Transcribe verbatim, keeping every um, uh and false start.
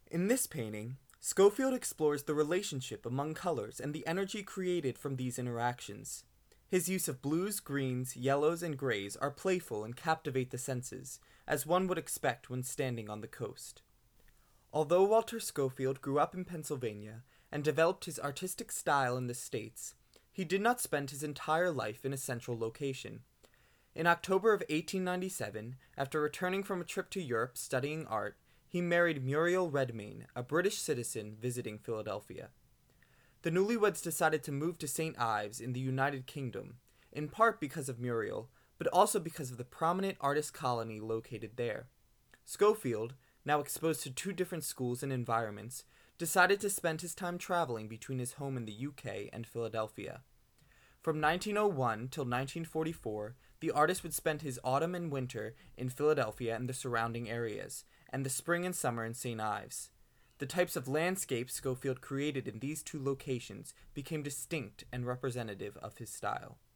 In this painting, Schofield explores the relationship among colors and the energy created from these interactions. His use of blues, greens, yellows, and grays are playful and captivate the senses, as one would expect when standing on the coast. Although Walter Schofield grew up in Pennsylvania and developed his artistic style in the States, he did not spend his entire life in a central location. In October of eighteen ninety-seven, after returning from a trip to Europe studying art, he married Muriel Redmayne, a British citizen visiting Philadelphia. The newlyweds decided to move to Saint Ives in the United Kingdom, in part because of Muriel, but also because of the prominent artist colony located there. Schofield, now exposed to two different schools and environments, decided to spend his time traveling between his home in the U K and Philadelphia. From nineteen oh one till nineteen forty-four, the artist would spend his autumn and winter in Philadelphia and the surrounding areas, and the spring and summer in Saint Ives. The types of landscapes Schofield created in these two locations became distinct and representative of his style.